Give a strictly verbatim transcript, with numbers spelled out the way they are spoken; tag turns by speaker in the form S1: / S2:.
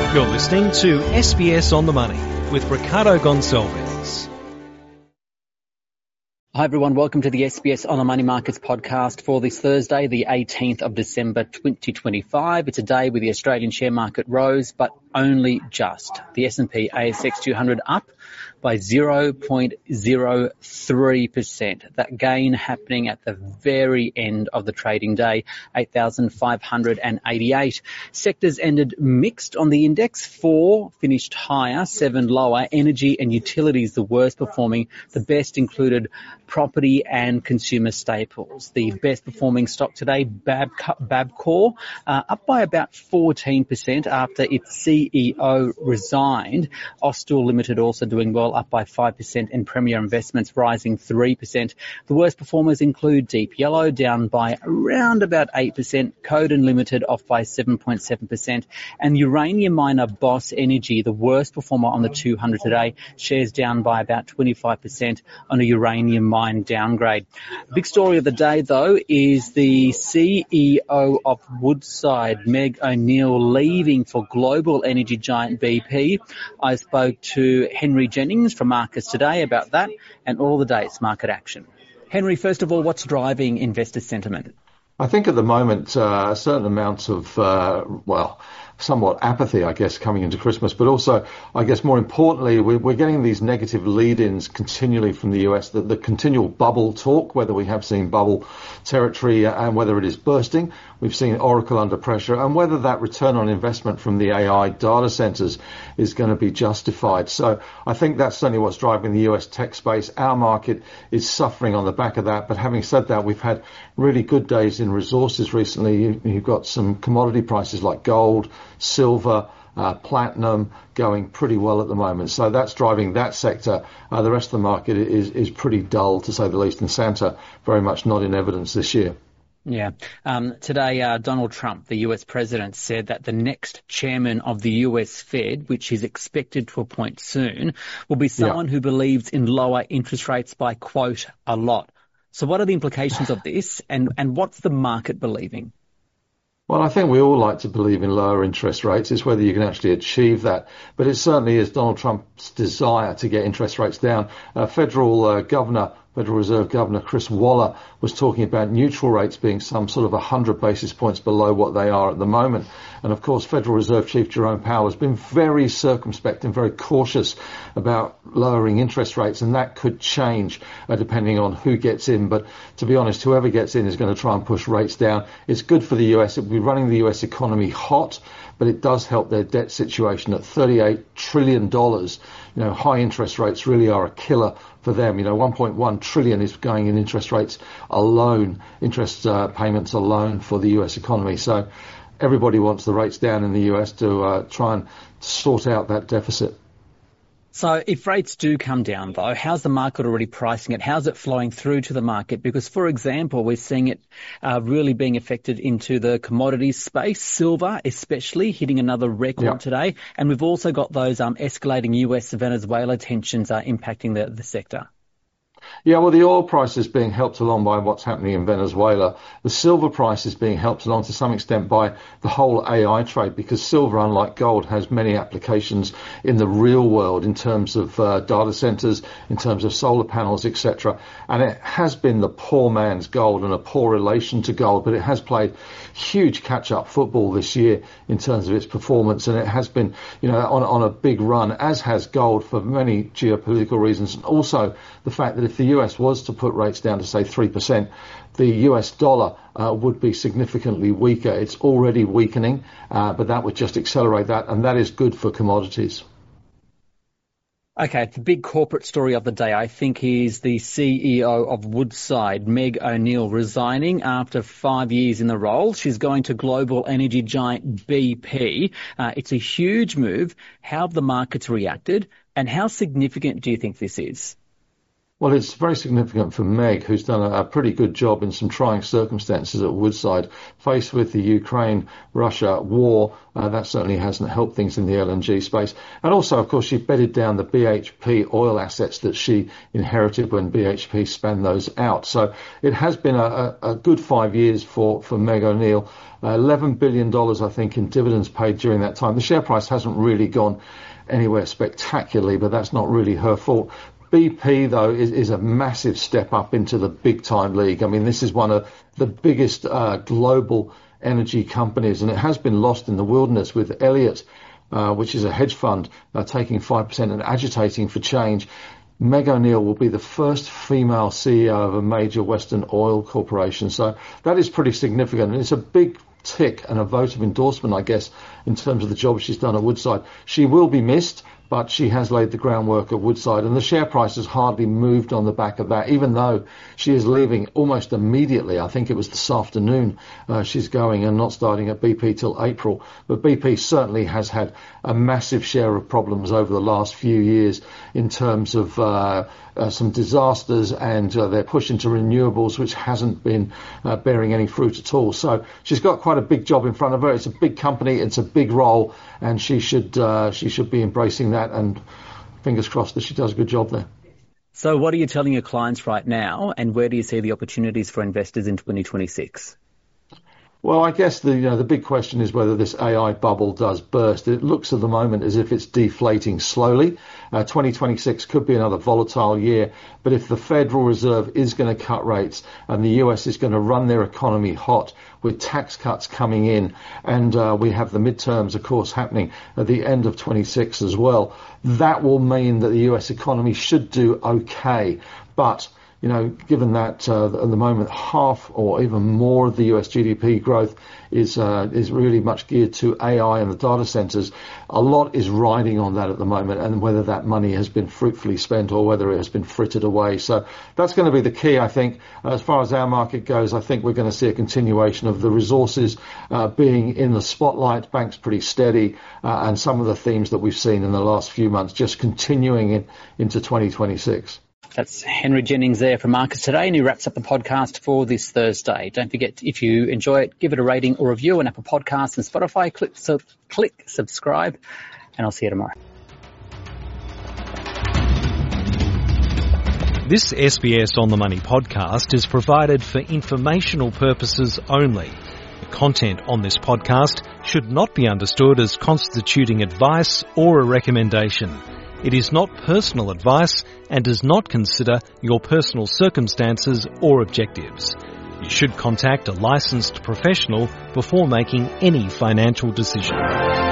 S1: You're listening to S B S On The Money with Ricardo Gonçalves.
S2: Hi everyone, welcome to the S B S On The Money Markets podcast for this Thursday, the eighteenth of December twenty twenty-five. It's a day where the Australian share market rose, but only just. The S and P A S X two hundred up by zero point zero three percent. That gain happening at the very end of the trading day, eight thousand five hundred eighty-eight. Sectors ended mixed on the index. Four finished higher, seven lower. Energy and utilities the worst performing. The best included property and consumer staples. The best performing stock today, Bab- Bapcor, uh, up by about fourteen percent after its C E O resigned. Austal Limited also doing well, up by five percent, and Premier Investments rising three percent. The worst performers include Deep Yellow, down by around about eight percent, Codan Limited off by seven point seven percent, and uranium miner Boss Energy, the worst performer on the two hundred today, shares down by about twenty-five percent on a uranium mine downgrade. The big story of the day, though, is the C E O of Woodside, Meg O'Neill, leaving for global energy giant B P. I spoke to Henry Jennings from Marcus Today about that and all the day's market action. Henry, first of all, what's driving investor sentiment?
S3: I think at the moment uh, a certain amount of, uh, well, somewhat apathy, I guess, coming into Christmas. But also, I guess more importantly, we're, we're getting these negative lead-ins continually from the U S, the, the continual bubble talk, whether we have seen bubble territory and whether it is bursting. We've seen Oracle under pressure, and whether that return on investment from the A I data centers is going to be justified. So I think that's certainly what's driving the U S tech space. Our market is suffering on the back of that. But having said that, we've had really good days in resources recently. You've got some commodity prices like gold, silver, uh, platinum going pretty well at the moment. So that's driving that sector. Uh, the rest of the market is, is pretty dull, to say the least, and Santa very much not in evidence this year.
S2: Yeah. Um, today, uh, Donald Trump, the U S president, said that the next chairman of the U S Fed, which is expected to appoint soon, will be someone yeah. who believes in lower interest rates by, quote, a lot. So what are the implications of this, and, and what's the market believing?
S3: Well, I think we all like to believe in lower interest rates. It's whether you can actually achieve that. But it certainly is Donald Trump's desire to get interest rates down. Uh, Federal uh, Governor, Federal Reserve Governor Chris Waller was talking about neutral rates being some sort of one hundred basis points below what they are at the moment. And of course, Federal Reserve Chief Jerome Powell has been very circumspect and very cautious about lowering interest rates, and that could change uh, depending on who gets in. But to be honest, whoever gets in is going to try and push rates down. It's good for the U S. It will be running the U S economy hot, but it does help their debt situation at thirty-eight trillion dollars. You know, high interest rates really are a killer for them. You know, one point one trillion is going in interest rates alone, interest uh, payments alone for the U S economy. So everybody wants the rates down in the U S to uh, try and sort out that deficit.
S2: So if rates do come down, though, how's the market already pricing it? How's it flowing through to the market? Because, for example, we're seeing it uh, really being affected into the commodities space, silver especially, hitting another record yep. today. And we've also got those um, escalating U S-Venezuela tensions uh, impacting the, the sector.
S3: Yeah, well, the oil price is being helped along by what's happening in Venezuela. The silver price is being helped along to some extent by the whole A I trade, because silver, unlike gold, has many applications in the real world in terms of uh, data centers, in terms of solar panels, et cetera. And it has been the poor man's gold and a poor relation to gold, but it has played huge catch-up football this year in terms of its performance, and it has been, you know, on, on a big run, as has gold, for many geopolitical reasons, and also the fact that if the U S was to put rates down to, say, three percent, the U S dollar uh, would be significantly weaker. It's already weakening, uh, but that would just accelerate that, and that is good for commodities.
S2: Okay, the big corporate story of the day, I think, is the C E O of Woodside, Meg O'Neill, resigning after five years in the role. She's going to global energy giant B P. Uh, it's a huge move. How have the markets reacted, and how significant do you think this is?
S3: Well, it's very significant for Meg, who's done a, a pretty good job in some trying circumstances at Woodside. Faced with the Ukraine-Russia war, uh, that certainly hasn't helped things in the L N G space. And also, of course, she bedded down the B H P oil assets that she inherited when B H P spun those out. So it has been a, a, a good five years for, for Meg O'Neill. Uh, eleven billion dollars, I think, in dividends paid during that time. The share price hasn't really gone anywhere spectacularly, but that's not really her fault. B P, though, is, is a massive step up into the big-time league. I mean, this is one of the biggest uh, global energy companies, and it has been lost in the wilderness with Elliott, uh, which is a hedge fund, uh, taking five percent and agitating for change. Meg O'Neill will be the first female C E O of a major Western oil corporation. So that is pretty significant, and it's a big tick and a vote of endorsement, I guess, in terms of the job she's done at Woodside. She will be missed, but she has laid the groundwork at Woodside, and the share price has hardly moved on the back of that, even though she is leaving almost immediately. I think it was this afternoon uh, she's going and not starting at B P till April. But B P certainly has had a massive share of problems over the last few years in terms of uh, uh, some disasters and uh, their push into renewables, which hasn't been uh, bearing any fruit at all. So she's got quite a big job in front of her. It's a big company, it's a big role, and she should uh, she should be embracing that. And fingers crossed that she does a good job there.
S2: So what are you telling your clients right now, and where do you see the opportunities for investors in twenty twenty-six?
S3: Well, I guess the you know the big question is whether this A I bubble does burst. It looks at the moment as if it's deflating slowly. Uh, twenty twenty-six could be another volatile year, but if the Federal Reserve is going to cut rates and the U S is going to run their economy hot with tax cuts coming in, and uh, we have the midterms, of course, happening at the end of twenty-six as well, that will mean that the U S economy should do okay. But you know, given that uh, at the moment half or even more of the U S G D P growth is uh, is really much geared to A I and the data centers, a lot is riding on that at the moment, and whether that money has been fruitfully spent or whether it has been frittered away. So that's going to be the key, I think. As far as our market goes, I think we're going to see a continuation of the resources uh, being in the spotlight, banks pretty steady, uh, and some of the themes that we've seen in the last few months just continuing in, into twenty twenty-six.
S2: That's Henry Jennings there from Markets Today, and he wraps up the podcast for this Thursday. Don't forget, if you enjoy it, give it a rating or review on Apple Podcasts and Spotify. Click, so, click subscribe, and I'll see you tomorrow.
S1: This S B S On The Money podcast is provided for informational purposes only. The content on this podcast should not be understood as constituting advice or a recommendation. It is not personal advice and does not consider your personal circumstances or objectives. You should contact a licensed professional before making any financial decision.